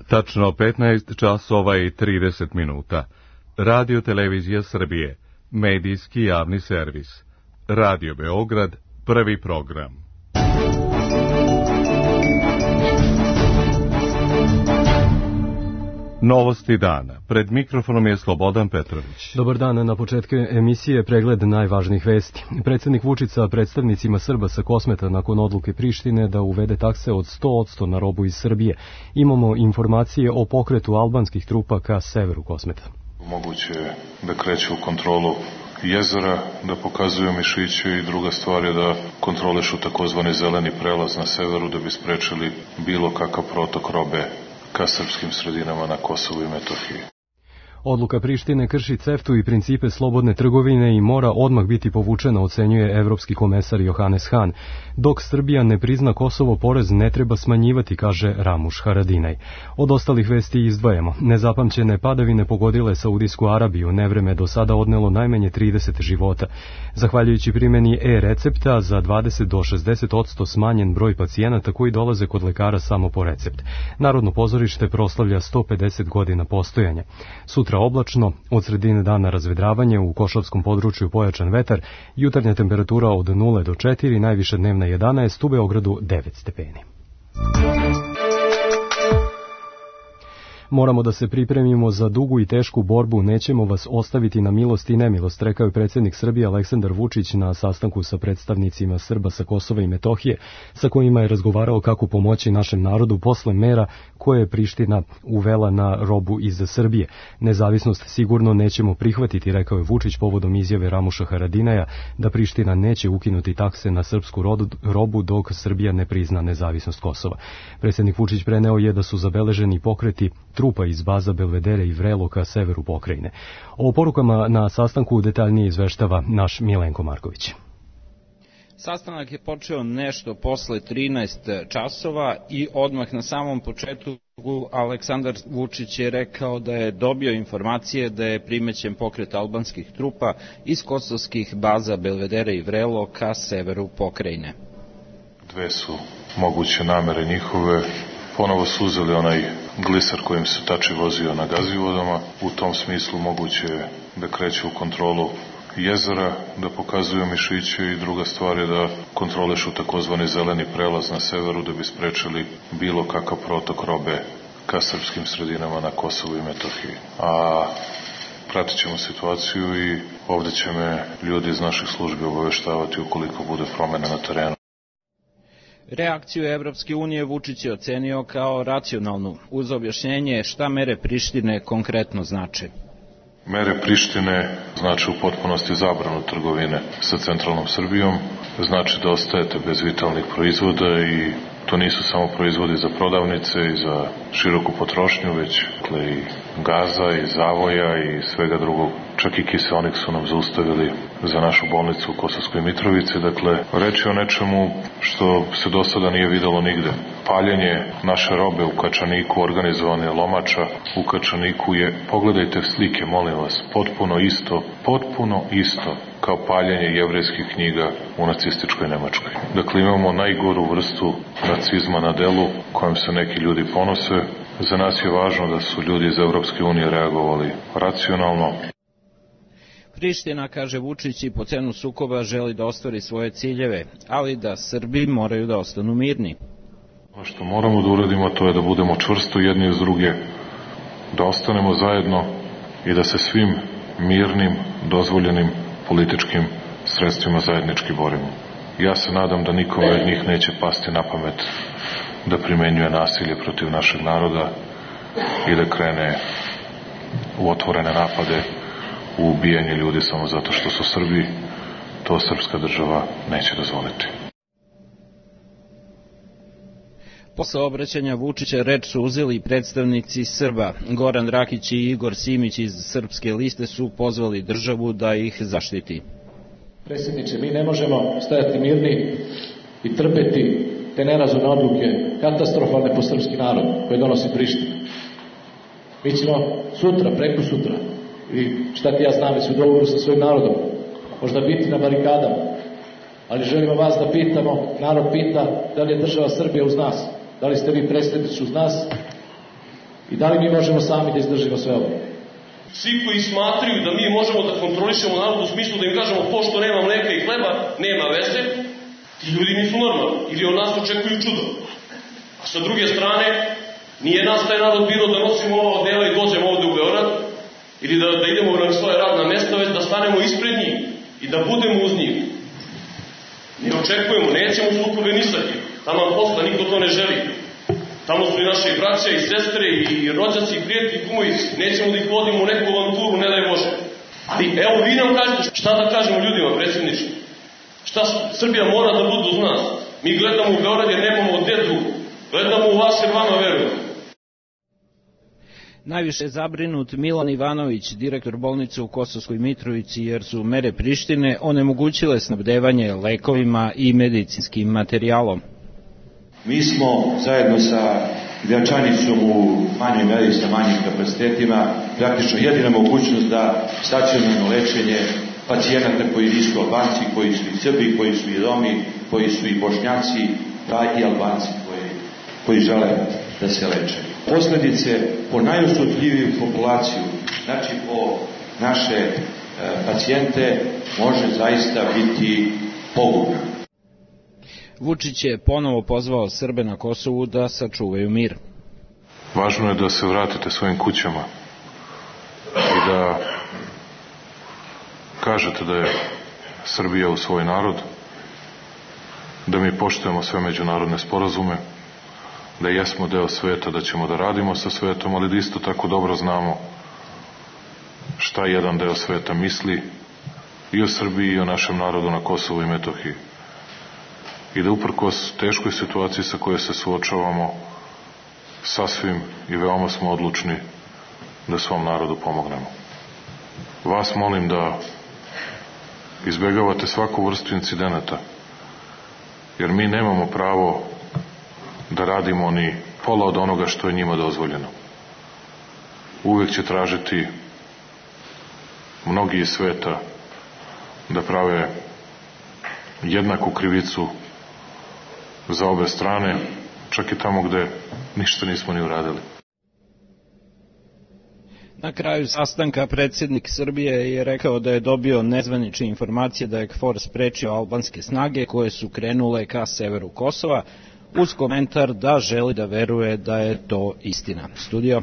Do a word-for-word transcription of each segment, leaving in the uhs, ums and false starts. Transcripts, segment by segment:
Tačno petnaest časova i trideset minuta. Radio Televizija Srbije, medijski javni servis. Radio Beograd, prvi program. Novosti dana. Pred mikrofonom je Slobodan Petrović. Dobar dan. Na početku emisije pregled najvažnijih vesti. Predsjednik Vučić sa predstavnicima Srba sa Kosmeta nakon odluke Prištine da uvede takse od sto posto na robu iz Srbije. Imamo informacije o pokretu albanskih trupa ka severu Kosmeta. Moguće je da kreću u kontrolu jezera, da pokazuju mišiće i druga stvar je da kontrolišu takozvani zeleni prelaz na severu da bi sprečili bilo kakav protok robe ka srpskim sredinama na Kosovu i Metohiji. Odluka Prištine krši CEFTA-u i principe slobodne trgovine i mora odmah biti povučena, ocenjuje evropski komesar Johannes Hahn. Dok Srbija ne prizna Kosovo, porez ne treba smanjivati, kaže Ramuš Haradinaj. Od ostalih vesti izdvajamo. Nezapamćene padavine pogodile Saudijsku Arabiju, nevreme do sada odnelo najmanje trideset života. Zahvaljujući primjeni e-recepta, za dvadeset do šezdeset posto smanjen broj pacijenata koji dolaze kod lekara samo po recept. Narodno pozorište proslavlja sto pedeset godina postojanja. Sutra oblačno, od sredine dana razvedravanje, u Košavskom području pojačan vetar, jutarnja temperatura od nula do četiri, najviša dnevna jedanaest, u Beogradu devet stepeni. Moramo da se pripremimo za dugu i tešku borbu, nećemo vas ostaviti na milost i nemilost, rekao je predsjednik Srbije Aleksandar Vučić na sastanku sa predstavnicima Srba sa Kosova i Metohije, sa kojima je razgovarao kako pomoći našem narodu posle mera koje je Priština uvela na robu iz Srbije. Nezavisnost sigurno nećemo prihvatiti, rekao je Vučić povodom izjave Ramuša Haradinaja da Priština neće ukinuti takse na srpsku robu dok Srbija ne prizna nezavisnost Kosova. Predsjednik Vučić preneo je da su zabeleženi pokreti trupa iz baza Belvedere i Vrelo ka severu pokrajine. O porukama na sastanku detaljnije izveštava naš Milenko Marković. Sastanak je počeo nešto posle trinaest časova i odmah na samom početku Aleksandar Vučić je rekao da je dobio informacije da je primećen pokret albanskih trupa iz kosovskih baza Belvedere i Vrelo ka severu pokrajine. Dve su moguće namere njihove. Ponovo su uzeli onaj glisar kojim se Tači vozio na gazivodama. U tom smislu moguće je da kreću u kontrolu jezera, da pokazuju mišiće i druga stvar je da kontrolišu takozvani zeleni prelaz na severu da bi sprečili bilo kakav protok robe ka srpskim sredinama na Kosovu i Metohiji. A pratit ćemo situaciju i ovdje će me ljudi iz naših službi obaveštavati ukoliko bude promena na terenu. Reakciju Evropske unije Vučić je ocenio kao racionalnu, uz objašnjenje šta mere Prištine konkretno znače. Mere Prištine znači u potpunosti zabranu trgovine sa centralnom Srbijom, znači da ostajete bez vitalnih proizvoda i to nisu samo proizvodi za prodavnice i za široku potrošnju, već dakle, i gaza i zavoja i svega drugog. Čak i kiseonik su nam zaustavili za našu bolnicu u Kosovskoj Mitrovici. Dakle, reč je o nečemu što se do sada nije videlo nigde. Paljenje naše robe u Kačaniku, organizovane lomača u Kačaniku je, pogledajte slike, molim vas, potpuno isto, potpuno isto kao paljenje jevrejskih knjiga u nacističkoj Nemačkoj. Dakle, imamo najgoru vrstu nacizma na delu kojom se neki ljudi ponose. Za nas je važno da su ljudi iz Evropske unije reagovali racionalno. Priština, kaže Vučić, i po cenu sukoba želi da ostvari svoje ciljeve, ali da Srbi moraju da ostanu mirni. Ono što moramo da uradimo to je da budemo čvrsto jedni uz druge, da ostanemo zajedno i da se svim mirnim, dozvoljenim političkim sredstvima zajednički borimo. Ja se nadam da nikome od njih neće pasti na pamet da primenjuje nasilje protiv našeg naroda i da krene u otvorene napade, u ubijanje ljudi samo zato što su Srbi. To srpska država neće dozvoliti. Posle obraćanja Vučića reč su uzeli predstavnici Srba. Goran Rakić i Igor Simić iz Srpske liste su pozvali državu da ih zaštiti. Predsjedniče, mi ne možemo stajati mirni i trpeti te nerazumne odluke, katastrofalne po srpski narod koje donosi Priština. Mi ćemo sutra, preko sutra, i šta ti ja znam, već u dogovoru sa svojim narodom, možda biti na barikadama, ali želimo vas da pitamo, narod pita da li je država Srbija uz nas, da li ste vi predstavnici uz nas da li mi možemo sami da izdržimo sve ovo? Svi koji smatraju da mi možemo da kontrolišemo narod u smislu da im kažemo pošto nema mleka i hleba, nema veze, ti ljudi nisu normalni ili od nas očekuju čudo. A sa druge strane, nije nas taj narod bilo da nosimo ova odela i dođemo ovde u Beograd ili da, da idemo na svoje radna mesta, već da stanemo ispred njih i da budemo uz njih. Ne očekujemo, nećemo sukobe ni sa njim. Tamo posla, niko to ne želi. Tamo su i naše braće i sestre i rođaci i prijatelji i kumovi. Nećemo da ih vodimo u neku avanturu, ne daj Bože. Ali evo vi nam kažete šta da kažemo ljudima, predsjedniče. Šta Srbija mora da bude uz nas. Mi gledamo u Beograd jer nemamo gde drugo. Gledamo u vas jer vama verujemo. Najviše je zabrinut Milan Ivanović, direktor bolnice u Kosovskoj Mitrovici, jer su mere Prištine onemogućile snabdevanje lekovima i medicinskim materijalom. Mi smo zajedno sa Gračanicom u manjoj meri sa manjim kapacitetima praktično jedina mogućnost da stacionarno lečenje pacijenata koji nisu Albanci, koji su i Srbi, koji su i Romi, koji su i Bošnjaci, pa i Albanci koji, koji žele da se leče. Posledice po najosjetljiviju populaciju, znači po naše e, pacijente, može zaista biti pogubna. Vučić je ponovo pozvao Srbe na Kosovu da sačuvaju mir. Važno je da se vratite svojim kućama i da kažete da je Srbija u svoj narod, da mi poštujemo sve međunarodne sporazume, da jesmo deo sveta, da ćemo da radimo sa svetom, ali da isto tako dobro znamo šta jedan deo sveta misli i o Srbiji i o našem narodu na Kosovu i Metohiji. I da uprkos teškoj situaciji sa kojoj se suočavamo, sasvim i veoma smo odlučni da svom narodu pomognemo. Vas molim da izbegavate svaku vrstu incidenata, jer mi nemamo pravo da radimo ni pola od onoga što je njima dozvoljeno. Uvek će tražiti mnogi iz sveta da prave jednaku krivicu za obe strane, čak i tamo gde ništa nismo ni uradili. Na kraju sastanka predsjednik Srbije je rekao da je dobio nezvanične informacije da je KFOR sprečio albanske snage koje su krenule ka severu Kosova, uz komentar da želi da veruje da je to istina. Studio.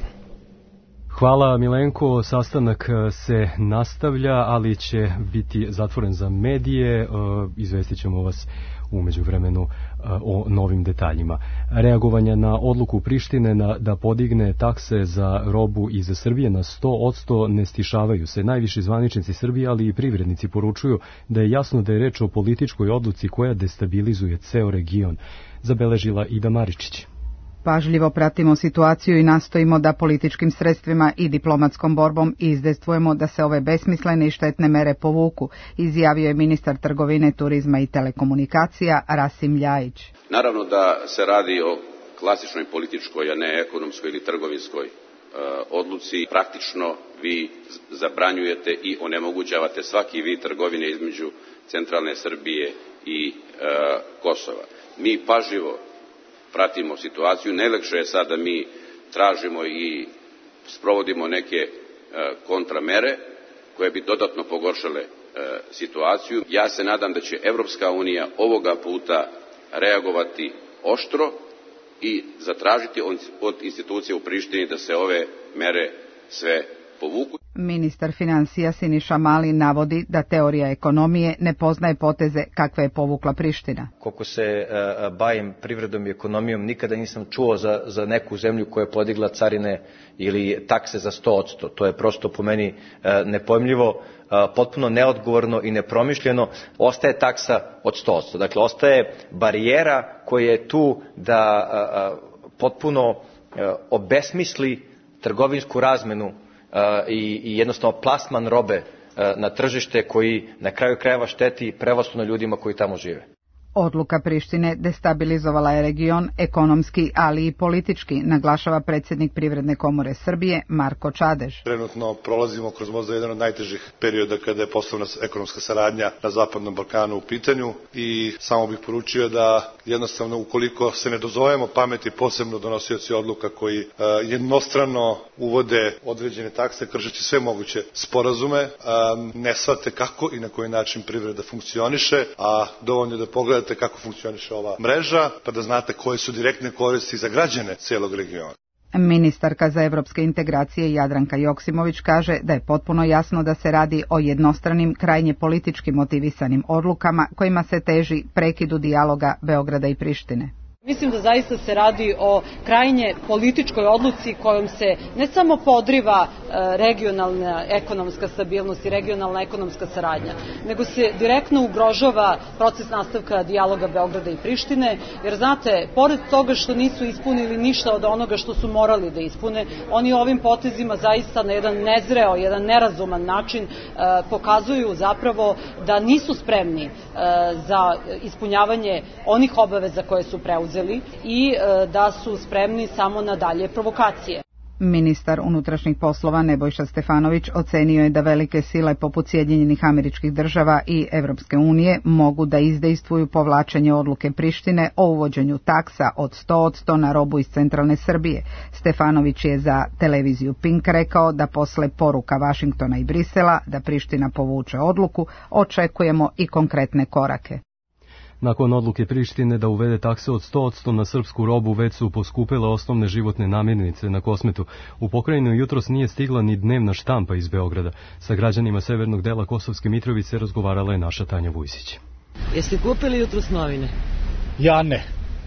Hvala Milenko, sastanak se nastavlja, ali će biti zatvoren za medije, izvestit ćemo vas u međuvremenu o novim detaljima. Reagovanja na odluku Prištine na, da podigne takse za robu iz Srbije na sto posto ne stišavaju se. Najviši zvaničnici Srbije, ali i privrednici poručuju da je jasno da je reč o političkoj odluci koja destabilizuje ceo region, zabeležila Ida Maričić. Pažljivo pratimo situaciju i nastojimo da političkim sredstvima i diplomatskom borbom izdejstvujemo da se ove besmislene i štetne mere povuku, izjavio je ministar trgovine, turizma i telekomunikacija Rasim Ljajić. Naravno da se radi o klasičnoj političkoj, a ne ekonomskoj ili trgovinskoj e, odluci. Praktično vi zabranjujete i onemogućavate svaki vid trgovine između centralne Srbije i e, Kosova. Mi pažljivo pratimo situaciju. Najlakše je sad da mi tražimo i sprovodimo neke e, kontramere koje bi dodatno pogoršale e, situaciju. Ja se nadam da će Evropska unija ovoga puta reagovati oštro i zatražiti od institucija u Prištini da se ove mere sve povuku. Ministar financija Siniša Mali navodi da teorija ekonomije ne poznaje poteze kakve je povukla Priština. Koliko se uh, bavim privredom i ekonomijom, nikada nisam čuo za, za neku zemlju koja je podigla carine ili takse za sto posto. To je prosto po meni uh, nepojmljivo, uh, potpuno neodgovorno i nepromišljeno. Ostaje taksa od sto posto. Dakle, ostaje barijera koja je tu da uh, uh, potpuno uh, obesmisli trgovinsku razmenu I, i jednostavno plasman robe na tržište koji na kraju krajeva šteti prevashodno ljudima koji tamo žive. Odluka Prištine destabilizovala je region ekonomski, ali i politički, naglašava predsjednik Privredne komore Srbije Marko Čadež. Trenutno prolazimo kroz možda jedan od najtežih perioda kada je poslovna ekonomska saradnja na Zapadnom Balkanu u pitanju i samo bih poručio da jednostavno ukoliko se ne dozovemo pameti, posebno donosioci odluka koji uh, jednostrano uvode određene takse kršeći sve moguće sporazume, uh, ne shvate kako i na koji način privreda funkcioniše, a dovoljno da pogledate kako funkcioniše ova mreža, pa da znate koje su direktne koristi za građane cijelog regiona. Ministarka za evropske integracije Jadranka Joksimović kaže da je potpuno jasno da se radi o jednostranim, krajnje politički motivisanim odlukama kojima se teži prekidu dijaloga Beograda i Prištine. Mislim da zaista se radi o krajnje političkoj odluci kojom se ne samo podriva regionalna ekonomska stabilnost i regionalna ekonomska saradnja, nego se direktno ugrožava proces nastavka dijaloga Beograda i Prištine, jer znate, pored toga što nisu ispunili ništa od onoga što su morali da ispune, oni ovim potezima zaista na jedan nezreo, jedan nerazuman način pokazuju zapravo da nisu spremni za ispunjavanje onih obaveza koje su preuzeli i da su spremni samo na dalje provokacije. Ministar unutrašnjih poslova Nebojša Stefanović ocenio je da velike sile poput Sjedinjenih Američkih Država i Evropske unije mogu da izdejstvuju povlačenje odluke Prištine o uvođenju taksa od sto posto na robu iz centralne Srbije. Stefanović je za televiziju Pink rekao da posle poruka Vašingtona i Brisela da Priština povuče odluku, očekujemo i konkretne korake. Nakon odluke Prištine da uvede takse od sto posto na srpsku robu, već su poskupile osnovne životne namirnice na Kosmetu. U pokrajinu jutros nije stigla ni dnevna štampa iz Beograda. Sa građanima severnog dela Kosovske Mitrovice razgovarala je naša Tanja Vujsić. Jeste kupili jutros novine? Ja ne.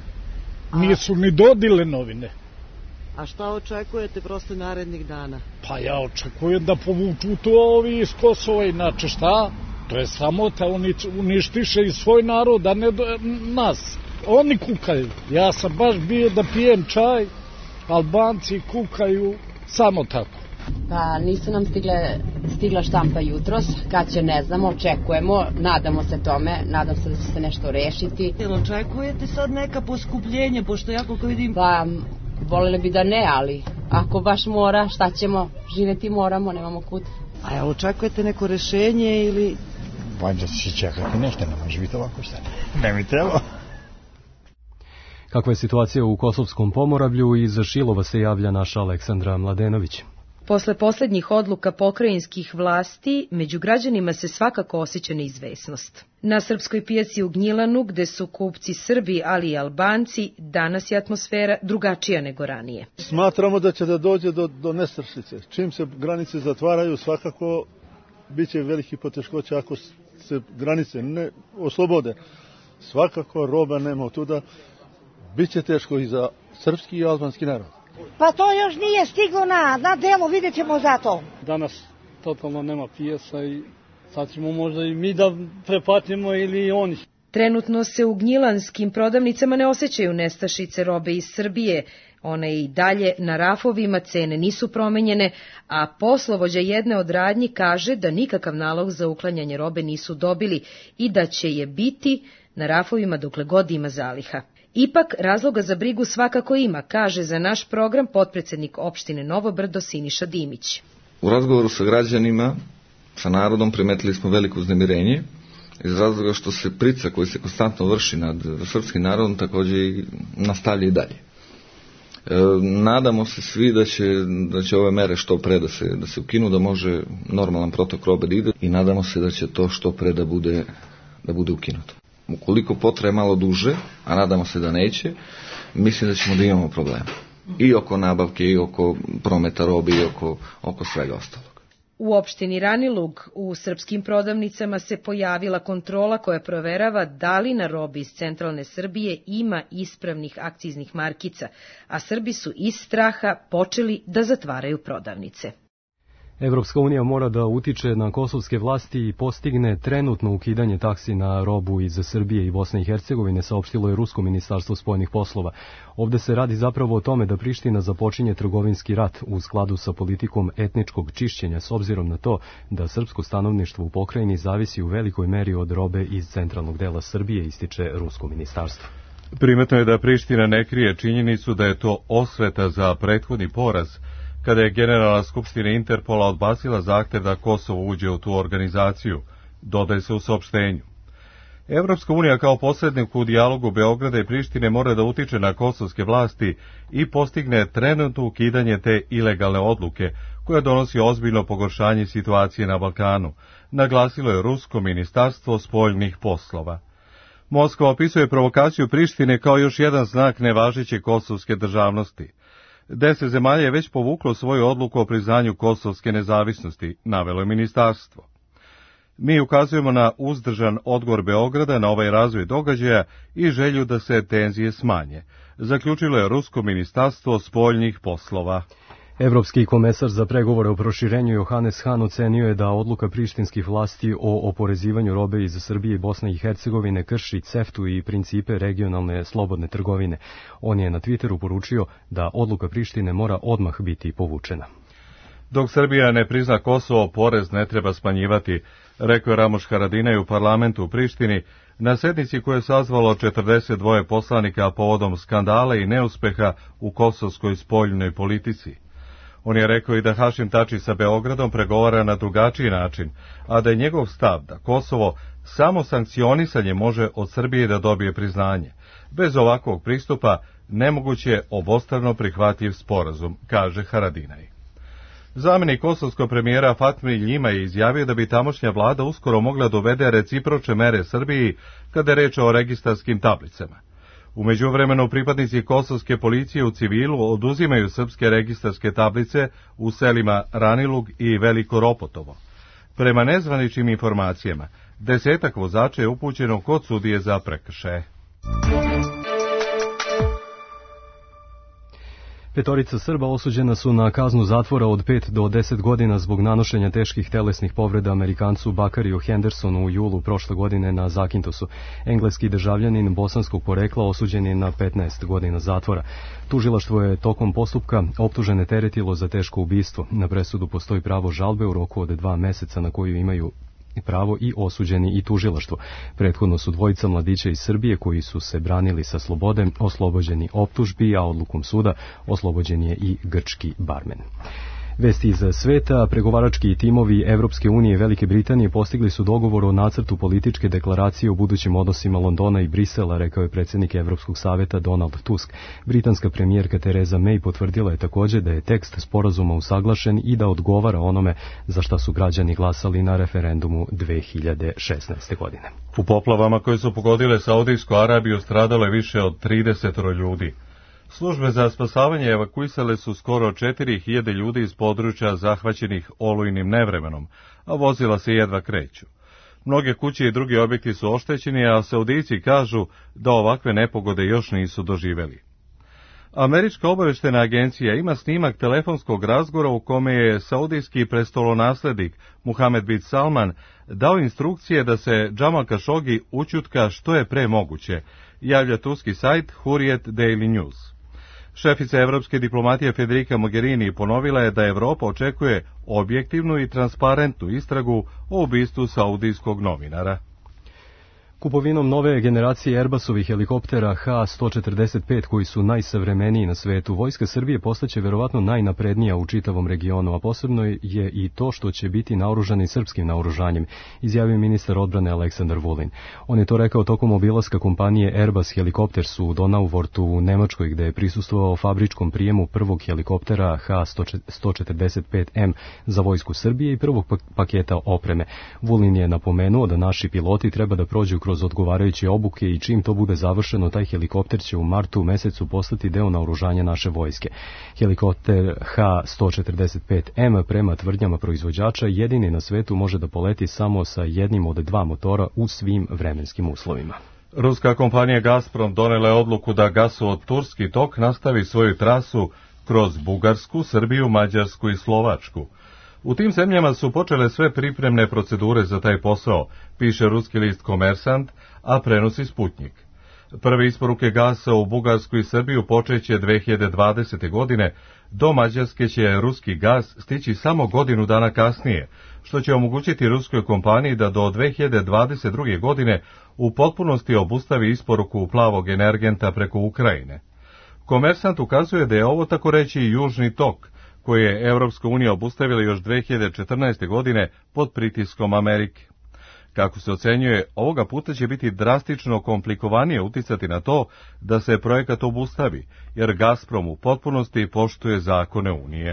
Nisu ni dodile novine. A šta očekujete prosto narednih dana? Pa ja očekujem da povuču to ovi iz Kosova, inače šta? To je sramota, oni uništiše i svoj narod, a ne do, nas. Oni kukaju. Ja sam baš bio da pijem čaj, Albanci kukaju samo tako. Pa nisu nam stigle, stigla štampa jutros, kad će ne znamo, očekujemo, nadamo se tome, nadam se da će se nešto rešiti. Jel očekujete sad neka poskupljenje, pošto ja koliko vidim... Pa, voljeli bi da ne, ali ako baš mora, šta ćemo, živeti moramo, nemamo kud. A jel očekujete neko rešenje ili... Valjda će čekati nešto, ne može biti ovako šta. Ne mi treba. Kakva je situacija u Kosovskom Pomoravlju? Iz Šilova se javlja naša Aleksandra Mladenović. Posle poslednjih odluka pokrajinskih vlasti, među građanima se svakako osjeća neizvesnost. Na srpskoj pijaci u Gnjilanu, gde su kupci Srbi, ali i Albanci, danas je atmosfera drugačija nego ranije. Smatramo da će da dođe do, do nestašice. Čim se granice zatvaraju, svakako biće veliki poteškoća ako se granice ne oslobode. Svakako roba nema otuda, biće teško i za srpski i albanski narod. Pa to još nije stiglo na, na delo, vidjet ćemo za to. Danas totalno nema pijesa i sad ćemo možda i mi da prepatimo ili oni. Trenutno se u gnjilanskim prodavnicama ne osjećaju nestašice robe iz Srbije. One i dalje na rafovima, cene nisu promenjene, a poslovođa jedne od radnji kaže da nikakav nalog za uklanjanje robe nisu dobili i da će je biti na rafovima dokle god ima zaliha. Ipak, razloga za brigu svakako ima, kaže za naš program potpredsednik opštine Novo Brdo Siniša Dimić. U razgovoru sa građanima, sa narodom, primetili smo veliko uznemirenje iz razloga što se pritisak koji se konstantno vrši nad srpskim narodom takođe i nastavlja i dalje. E, nadamo se svi da će, da će ove mere što pre da se, da se ukinu, da može normalan protok robe da ide i nadamo se da će to što pre da bude, da bude ukinuto. Ukoliko potraje malo duže, a nadamo se da neće, mislim da ćemo da imamo problema. I oko nabavke, i oko prometa robe, i oko, oko svega ostalog. U opštini Ranilug u srpskim prodavnicama se pojavila kontrola koja proverava da li na robi iz centralne Srbije ima ispravnih akciznih markica, a Srbi su iz straha počeli da zatvaraju prodavnice. Evropska unija mora da utiče na kosovske vlasti i postigne trenutno ukidanje taksi na robu iz Srbije i Bosne i Hercegovine, saopštilo je Rusko ministarstvo spoljnih poslova. Ovde se radi zapravo o tome da Priština započinje trgovinski rat u skladu sa politikom etničkog čišćenja, s obzirom na to da srpsko stanovništvo u pokrajini zavisi u velikoj meri od robe iz centralnog dela Srbije, ističe Rusko ministarstvo. Primetno je da Priština ne krije činjenicu da je to osveta za prethodni poraz, kada je Generalna skupština Interpola odbacila zahtev da Kosovo uđe u tu organizaciju, dodaje se u saopštenju. Evropska unija kao posrednik u dijalogu Beograda i Prištine mora da utiče na kosovske vlasti i postigne trenutno ukidanje te ilegalne odluke, koja donosi ozbiljno pogoršanje situacije na Balkanu, naglasilo je Rusko ministarstvo spoljnih poslova. Moskva opisuje provokaciju Prištine kao još jedan znak nevažeće kosovske državnosti. Deset zemalja je već povuklo svoju odluku o priznanju kosovske nezavisnosti, navelo je ministarstvo. Mi ukazujemo na uzdržan odgovor Beograda na ovaj razvoj događaja i želju da se tenzije smanje, zaključilo je Rusko ministarstvo spoljnih poslova. Evropski komesar za pregovore o proširenju Johannes Hahn ocenio je da odluka prištinskih vlasti o oporezivanju robe iz Srbije i Bosne i Hercegovine krši CEFTU i principe regionalne slobodne trgovine. On je na Twitteru poručio da odluka Prištine mora odmah biti povučena. Dok Srbija ne prizna Kosovo, porez ne treba smanjivati, rekao je Ramoš Haradinaj u parlamentu u Prištini, na sednici koje je sazvalo četrdeset dva poslanika povodom skandala i neuspeha u kosovskoj spoljnoj politici. On je rekao i da Hašim Tači sa Beogradom pregovara na drugačiji način, a da je njegov stav da Kosovo samo sankcionisanje može od Srbije da dobije priznanje. Bez ovakvog pristupa nemoguće je obostrano prihvatljiv sporazum, kaže Haradinaj. Zamenik kosovskog premijera Fatmi Ljima je izjavio da bi tamošnja vlada uskoro mogla dovede recipročne mere Srbiji kada je reč o registarskim tablicama. U međuvremenu pripadnici kosovske policije u civilu oduzimaju srpske registarske tablice u selima Ranilug i Veliko Ropotovo. Prema nezvaničnim informacijama, desetak vozača je upućeno kod sudije za prekršaje. Petorica Srba osuđena su na kaznu zatvora od pet do deset godina zbog nanošenja teških telesnih povreda Amerikancu Bakariju Hendersonu u julu prošle godine na Zakintosu. Engleski državljanin bosanskog porekla osuđen je na petnaest godina zatvora. Tužilaštvo je tokom postupka optužene teretilo za teško ubistvo. Na presudu postoji pravo žalbe u roku od dva meseca na koju imaju pravo i osuđeni i tužilaštvo. Prethodno su dvojica mladića iz Srbije koji su se branili sa slobode oslobođeni optužbi, a odlukom suda oslobođen je i grčki barmen. Vesti iz sveta, pregovarački timovi Evropske unije i Velike Britanije postigli su dogovor o nacrtu političke deklaracije o budućim odnosima Londona i Brisela, rekao je predsjednik Evropskog saveta Donald Tusk. Britanska premijerka Theresa May potvrdila je također da je tekst sporazuma usaglašen i da odgovara onome za šta su građani glasali na referendumu dve hiljade šesnaeste. godine. U poplavama koje su pogodile Saudijsku Arabiju stradalo je više od trideset ljudi. Službe za spasavanje evakuisale su skoro četiri hiljade ljudi iz područja zahvaćenih olujnim nevremenom, a vozila se jedva kreću. Mnoge kuće i drugi objekti su oštećeni, a Saudijci kažu da ovakve nepogode još nisu doživeli. Američka obaveštena agencija ima snimak telefonskog razgovora u kome je saudijski prestolonaslednik Muhamed bin Salman dao instrukcije da se Džamal Kašogi ućutka što je pre moguće, javlja turski sajt Hurriyet Daily News. Šefica evropske diplomatije Federica Mogherini ponovila je da Evropa očekuje objektivnu i transparentnu istragu o ubistvu saudijskog novinara. Kupovinom nove generacije Airbusovih helikoptera H sto četrdeset pet koji su najsavremeniji na svetu, Vojska Srbije postaće verovatno najnaprednija u čitavom regionu, a posebno je i to što će biti naoružani srpskim naoružanjem, izjavio ministar odbrane Aleksandar Vulin. On je to rekao tokom obilaska kompanije Airbus Helikopters u Donauvortu u Nemačkoj, gde je prisustvovao fabričkom prijemu prvog helikoptera H sto četrdeset pet M za Vojsku Srbije i prvog paketa opreme. Vulin je napomenuo da naši piloti treba da prođu kroz odgovarajuće obuke i čim to bude završeno, taj helikopter će u martu mesecu postati deo naoružanja naše vojske. Helikopter H sto četrdeset pet M prema tvrdnjama proizvođača jedini na svetu može da poleti samo sa jednim od dva motora u svim vremenskim uslovima. Ruska kompanija Gazprom donela je odluku da gasovod Turski tok nastavi svoju trasu kroz Bugarsku, Srbiju, Mađarsku i Slovačku. U tim zemljama su počele sve pripremne procedure za taj posao, piše ruski list Komersant, a prenosi Sputnjik. Prve isporuke gasa u Bugarsku i Srbiju počeće dve hiljade dvadesete. godine, do Mađarske će ruski gas stići samo godinu dana kasnije, što će omogućiti ruskoj kompaniji da do dve hiljade dvadeset druge. godine u potpunosti obustavi isporuku plavog energenta preko Ukrajine. Komersant ukazuje da je ovo tako reći južni tok, koji je Evropska unija obustavila još dve hiljade četrnaeste. godine pod pritiskom Amerike. Kako se ocenjuje, ovoga puta će biti drastično komplikovanije uticati na to da se projekat obustavi, jer Gazprom u potpunosti poštuje zakone Unije.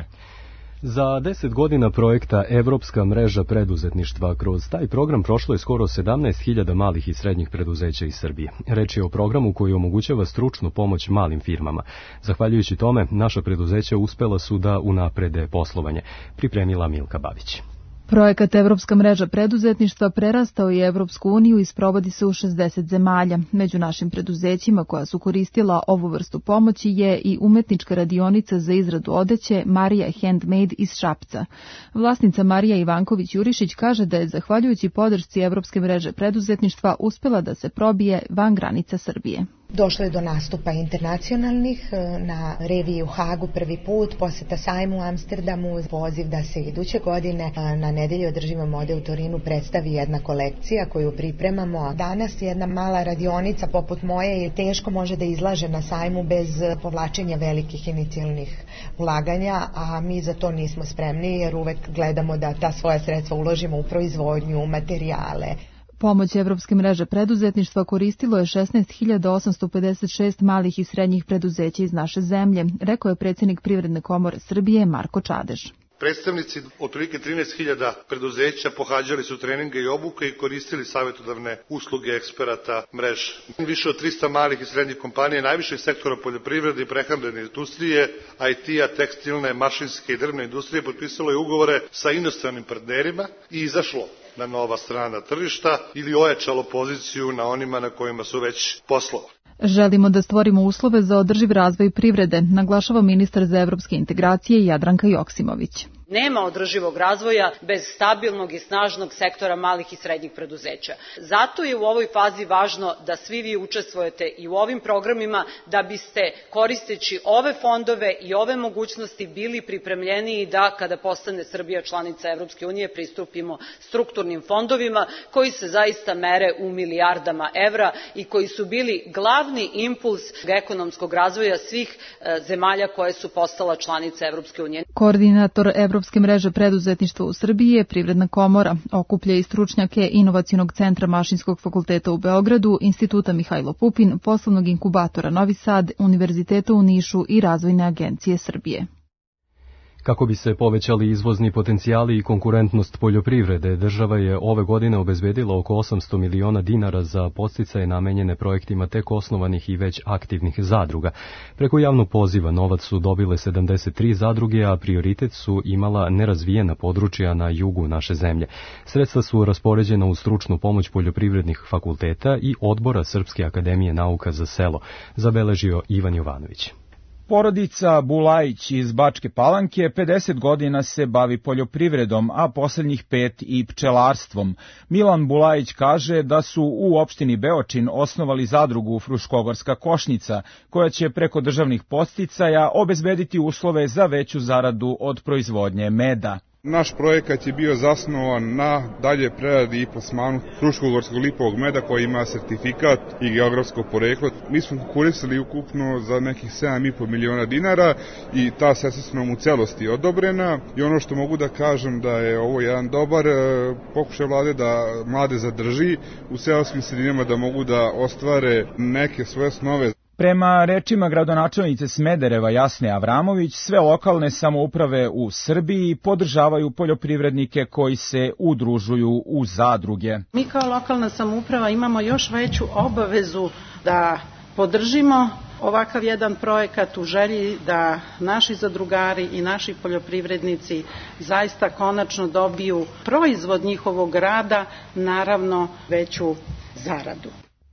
Za deset godina projekta Evropska mreža preduzetništva kroz taj program prošlo je skoro sedamnaest hiljada malih i srednjih preduzeća iz Srbije. Reč je o programu koji omogućava stručnu pomoć malim firmama. Zahvaljujući tome, naša preduzeća uspela su da unaprede poslovanje, pripremila Milka Babić. Projekat Evropska mreža preduzetništva prerastao je Evropsku uniju i sprovodi se u šezdeset zemalja. Među našim preduzećima koja su koristila ovu vrstu pomoći je i umetnička radionica za izradu odeće Marija Handmade iz Šapca. Vlasnica Marija Ivanković-Jurišić kaže da je zahvaljujući podršci Evropske mreže preduzetništva uspela da se probije van granica Srbije. Došlo je do nastupa internacionalnih, na reviji u Hagu prvi put, poseta sajmu u Amsterdamu, poziv da se iduće godine na nedelju održive mode u Torinu predstavi jedna kolekcija koju pripremamo. Danas jedna mala radionica poput moje je teško može da izlaže na sajmu bez povlačenja velikih inicijalnih ulaganja, a mi za to nismo spremni jer uvek gledamo da ta svoja sredstva uložimo u proizvodnju, materijale. Pomoć Evropske mreže preduzetništva koristilo je šesnaest hiljada osamsto pedeset šest malih i srednjih preduzeća iz naše zemlje, rekao je predsjednik Privredne komore Srbije Marko Čadež. Predstavnici otprilike trinaest hiljada preduzeća pohađali su treninge i obuke i koristili savjetodavne usluge eksperata mreže. Više od trista malih i srednjih kompanija najviših sektora poljoprivrede i prehrambene industrije, I T-a, tekstilne, mašinske i drvne industrije potpisalo je ugovore sa inostranim partnerima i izašlo na nova strana tržišta ili ojačalo poziciju na onima na kojima su već poslovali. Želimo da stvorimo uslove za održiv razvoj privrede, naglašava ministar za evropske integracije Jadranka Joksimović. Nema održivog razvoja bez stabilnog i snažnog sektora malih i srednjih preduzeća. Zato je u ovoj fazi važno da svi vi učestvujete i u ovim programima da biste koristeći ove fondove i ove mogućnosti bili pripremljeniji da kada postane Srbija članica Evropske unije pristupimo strukturnim fondovima koji se zaista mere u milijardama evra i koji su bili glavni impuls ekonomskog razvoja svih zemalja koje su postala članice Evropske unije. Koordinator Evropske mreže preduzetništva u Srbiji je Privredna komora, okuplja i stručnjake Inovacionog centra Mašinskog fakulteta u Beogradu, Instituta Mihajlo Pupin, Poslovnog inkubatora Novi Sad, Univerziteta u Nišu i Razvojne agencije Srbije. Kako bi se povećali izvozni potencijali i konkurentnost poljoprivrede, država je ove godine obezbedila oko osamsto miliona dinara za podsticaje namenjene projektima tek osnovanih i već aktivnih zadruga. Preko javnog poziva novac su dobile sedamdeset tri zadruge, a prioritet su imala nerazvijena područja na jugu naše zemlje. Sredstva su raspoređena u stručnu pomoć poljoprivrednih fakulteta i odbora Srpske akademije nauka za selo, zabeležio Ivan Jovanović. Porodica Bulajić iz Bačke Palanke pedeset godina se bavi poljoprivredom, a posljednjih pet i pčelarstvom. Milan Bulajić kaže da su u opštini Beočin osnovali zadrugu Fruškogorska košnica, koja će preko državnih podsticaja obezbediti uslove za veću zaradu od proizvodnje meda. Naš projekat je bio zasnovan na dalje preradi i plasmanu Fruškogorskog lipovog meda koji ima sertifikat i geografsko poreklo. Mi smo koristili ukupno za nekih sedam i po miliona dinara i ta sredstva su nam u celosti odobrena. I ono što mogu da kažem da je ovo jedan dobar pokušaj vlade da mlade zadrži u seoskim sredinama, da mogu da ostvare neke svoje snove. Prema rečima gradonačelnice Smedereva Jasne Avramović, sve lokalne samouprave u Srbiji podržavaju poljoprivrednike koji se udružuju u zadruge. Mi kao lokalna samouprava imamo još veću obavezu da podržimo ovakav jedan projekat u želji da naši zadrugari i naši poljoprivrednici zaista konačno dobiju proizvod njihovog rada, naravno veću zaradu.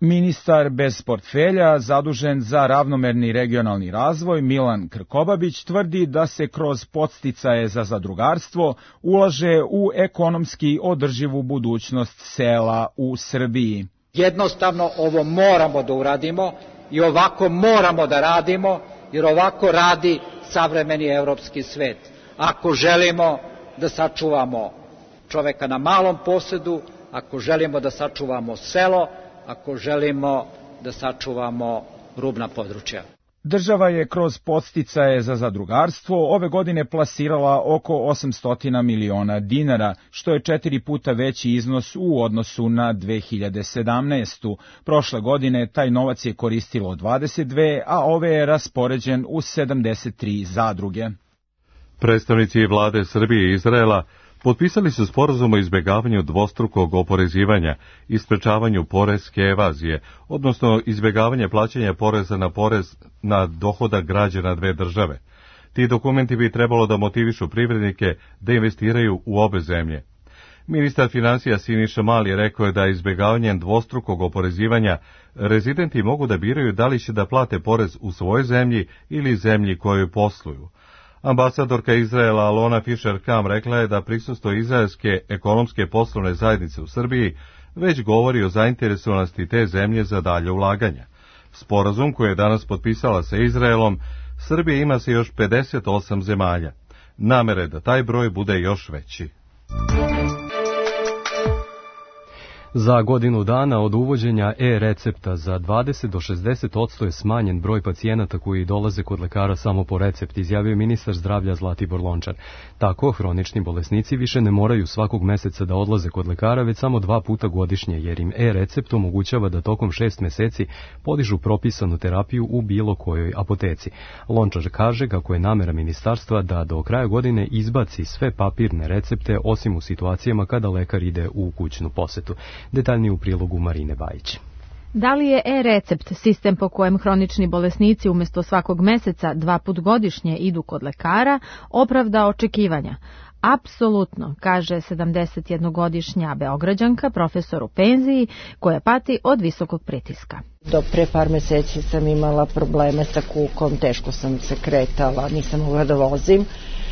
Ministar bez portfelja, zadužen za ravnomerni regionalni razvoj, Milan Krkobabić, tvrdi da se kroz podsticaje za zadrugarstvo ulaže u ekonomski održivu budućnost sela u Srbiji. Jednostavno ovo moramo da uradimo i ovako moramo da radimo, jer ovako radi savremeni evropski svet. Ako želimo da sačuvamo čoveka na malom posedu, ako želimo da sačuvamo selo, ako želimo da sačuvamo rubna područja. Država je kroz podsticaje za zadrugarstvo ove godine plasirala oko osamsto miliona dinara, što je četiri puta veći iznos u odnosu na dve hiljade sedamnaestu. Prošle godine taj novac je koristilo dvadeset dve, a ove je raspoređen u sedamdeset tri zadruge. Predstavnici vlade Srbije i Izraela potpisali su sporazum o izbjegavanju dvostrukog oporezivanja i sprečavanju poreske evazije, odnosno izbjegavanje plaćanja poreza na porez na dohodak građana dve države. Ti dokumenti bi trebalo da motivišu privrednike da investiraju u obe zemlje. Ministar financija Siniša Mali rekao je da izbjegavanjem dvostrukog oporezivanja rezidenti mogu da biraju da li će da plate porez u svojoj zemlji ili zemlji kojoj posluju. Ambasadorka Izraela Alona Fischer-Kam rekla je da prisustvo izraelske ekonomske poslovne zajednice u Srbiji već govori o zainteresovanosti te zemlje za dalje ulaganja. Sporazum koji je danas potpisala sa Izraelom, Srbija ima se još pedeset osam zemalja. Namere da taj broj bude još veći. Za godinu dana od uvođenja e-recepta za dvadeset do šezdeset posto je smanjen broj pacijenata koji dolaze kod lekara samo po recept, izjavio ministar zdravlja Zlatibor Lončar. Tako, hronični bolesnici više ne moraju svakog meseca da odlaze kod lekara, već samo dva puta godišnje, jer im e-recept omogućava da tokom šest meseci podižu propisanu terapiju u bilo kojoj apoteci. Lončar kaže kako je namera ministarstva da do kraja godine izbaci sve papirne recepte, osim u situacijama kada lekar ide u kućnu posetu. Detaljnije u prilogu Marine Bajić. Da li je e-recept sistem po kojem hronični bolesnici umjesto svakog meseca dva put godišnje idu kod lekara opravda očekivanja? Apsolutno, kaže sedamdesetjednogodišnja Beograđanka, profesor u penziji, koja pati od visokog pritiska. Do pre par meseci sam imala probleme sa kukom, teško sam se kretala, nisam mogla da vozim.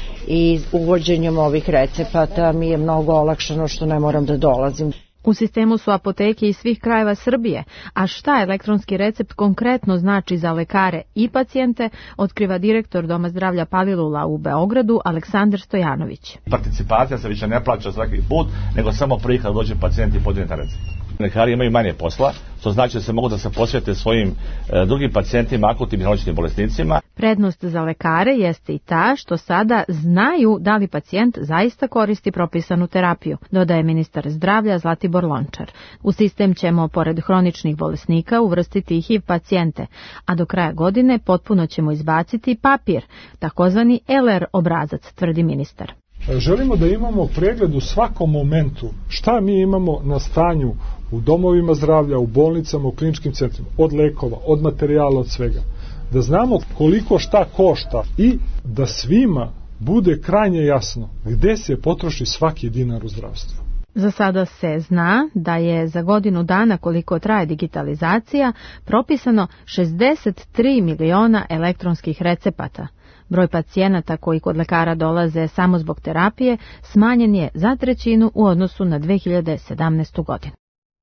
I uvođenjem ovih recepata mi je mnogo olakšano što ne moram da dolazim. U sistemu su apoteke iz svih krajeva Srbije, a šta elektronski recept konkretno znači za lekare i pacijente, otkriva direktor Doma zdravlja Palilula u Beogradu Aleksandar Stojanović. Participacija se više ne plaća svaki put, nego samo prvi kad dođe pacijent i podijene recept. Lekari imaju manje posla, što znači da se mogu da se posvete svojim e, drugim pacijentima, akutnim i hroničnim bolesnicima. Prednost za lekare jeste i ta što sada znaju da li pacijent zaista koristi propisanu terapiju, dodaje ministar zdravlja Zlatibor Lončar. U sistem ćemo, pored hroničnih bolesnika, uvrstiti i H I V pacijente, a do kraja godine potpuno ćemo izbaciti papir, takozvani L R obrazac, tvrdi ministar. Želimo da imamo pregled u svakom momentu šta mi imamo na stanju u domovima zdravlja, u bolnicama, u kliničkim centrima, od lekova, od materijala, od svega. Da znamo koliko šta košta i da svima bude krajnje jasno gde se potroši svaki dinar u zdravstvu. Za sada se zna da je za godinu dana koliko traje digitalizacija propisano šezdeset tri miliona elektronskih recepata. Broj pacijenata koji kod lekara dolaze samo zbog terapije smanjen je za trećinu u odnosu na dve hiljade sedamnaestu. godinu.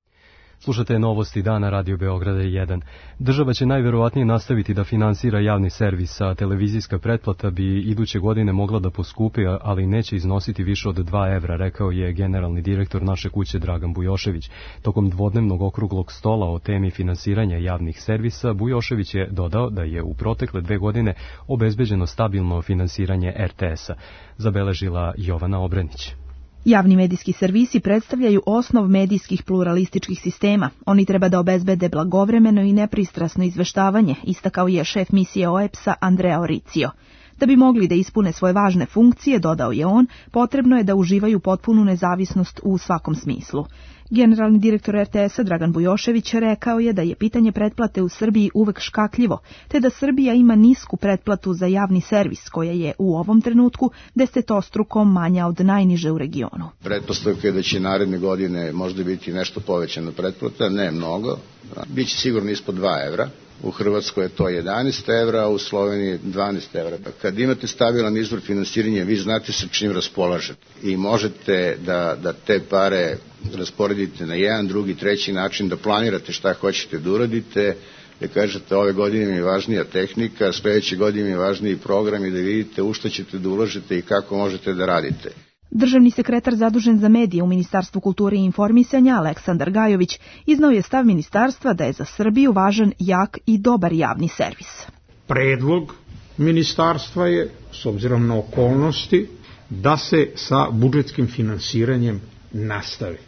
Slušate novosti dana Radio Beograda jedan. Država će najverovatnije nastaviti da finansira javni servis, a televizijska pretplata bi iduće godine mogla da poskupi, ali neće iznositi više od dva evra, rekao je generalni direktor naše kuće Dragan Bujošević. Tokom dvodnevnog okruglog stola o temi finansiranja javnih servisa, Bujošević je dodao da je u protekle dve godine obezbeđeno stabilno finansiranje R T S-a, zabeležila Jovana Obrenić. Javni medijski servisi predstavljaju osnov medijskih pluralističkih sistema. Oni treba da obezbede blagovremeno i nepristrasno izveštavanje, istakao je šef misije O E P S-a Andrea Oricio. Da bi mogli da ispune svoje važne funkcije, dodao je on, potrebno je da uživaju potpunu nezavisnost u svakom smislu. Generalni direktor er te es-a Dragan Bujošević rekao je da je pitanje pretplate u Srbiji uvek škakljivo, te da Srbija ima nisku pretplatu za javni servis, koja je u ovom trenutku desetostruko manja od najniže u regionu. Pretpostavka je da će naredne godine možda biti nešto povećana pretplata, ne mnogo, biće sigurno ispod dva evra. U Hrvatskoj je to jedanaest evra, a u Sloveniji dvanaest evra. Kad imate stabilan izvor finansiranja, vi znate sa čim raspolažete i možete da, da te pare rasporedite na jedan, drugi, treći način, da planirate šta hoćete da uradite, da kažete ove godine mi je važnija tehnika, sledeće godine mi je važniji program i da vidite u što ćete da ulažete i kako možete da radite. Državni sekretar zadužen za medije u Ministarstvu kulture i informisanja Aleksandar Gajović iznao je stav ministarstva da je za Srbiju važan jak i dobar javni servis. Predlog ministarstva je, s obzirom na okolnosti, da se sa budžetskim finansiranjem nastavi.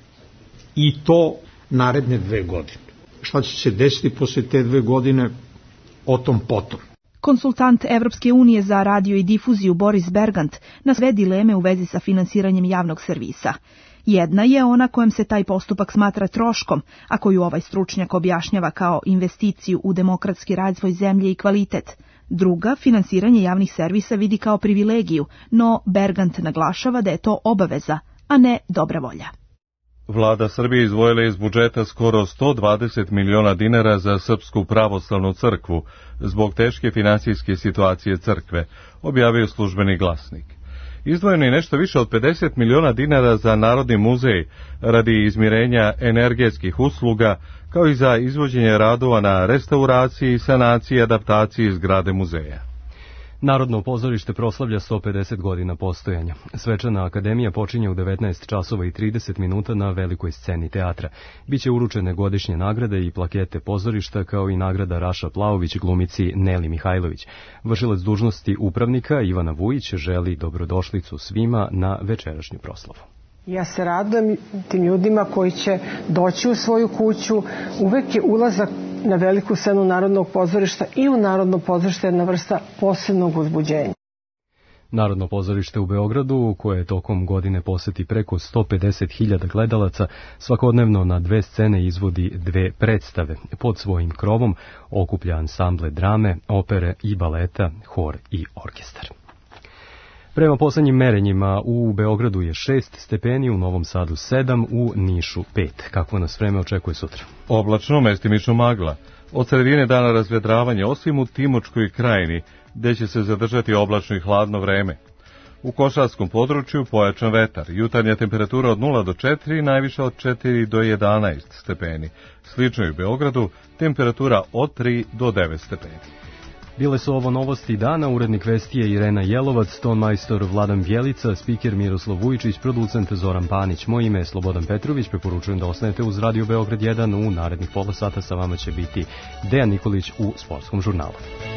I to naredne dve godine. Šta će se desiti posle te dve godine, o tom potom. Konsultant Evropske unije za radio i difuziju Boris Bergant na sve dileme u vezi sa finansiranjem javnog servisa. Jedna je ona kojem se taj postupak smatra troškom, a koju ovaj stručnjak objašnjava kao investiciju u demokratski razvoj zemlje i kvalitet. Druga, finansiranje javnih servisa vidi kao privilegiju, no Bergant naglašava da je to obaveza, a ne dobra volja. Vlada Srbije izdvojila iz budžeta skoro sto dvadeset miliona dinara za Srpsku pravoslavnu crkvu zbog teške finansijske situacije crkve, objavio Službeni glasnik. Izdvojeno je nešto više od pedeset miliona dinara za Narodni muzej radi izmirenja energetskih usluga, kao i za izvođenje radova na restauraciji, sanaciji i adaptaciji zgrade muzeja. Narodno pozorište proslavlja sto pedeset godina postojanja. Svečana akademija počinje u devetnaest časova i trideset minuta na velikoj sceni teatra. Biće uručene godišnje nagrade i plakete pozorišta, kao i nagrada Raša Plaović glumici Neli Mihajlović. Vršilac dužnosti upravnika Ivana Vujić želi dobrodošlicu svima na večerašnju proslavu. Ja se radujem tim ljudima koji će doći u svoju kuću. Uvek je ulazak na veliku scenu Narodnog pozorišta i u Narodno pozorište jedna vrsta posebnog uzbuđenja. Narodno pozorište u Beogradu, koje tokom godine poseti preko sto pedeset hiljada gledalaca, svakodnevno na dve scene izvodi dve predstave. Pod svojim krovom okuplja ansamble drame, opere i baleta, hor i orkestar. Prema poslednjim merenjima u Beogradu je šest stepeni, u Novom Sadu sedam, u Nišu pet. Kakvo nas vreme očekuje sutra? Oblačno, mestimično magla. Od sredine dana razvedravanje, osim u Timočkoj krajini, gde će se zadržati oblačno i hladno vreme. U Košarskom području pojačan vetar, jutarnja temperatura od nula do četiri, najviša od četiri do jedanaest stepeni. Slično i u Beogradu, temperatura od tri do devet stepeni. Bile su ovo novosti dana, urednik vesti je Irena Jelovac, tonmajstor Vladan Bjelica, spiker Miroslav Vujčić, producent Zoran Panić. Moje ime je Slobodan Petrović, preporučujem da ostanete uz Radio Beograd jedan, u narednih pola sata sa vama će biti Dejan Nikolić u Sportskom žurnalu.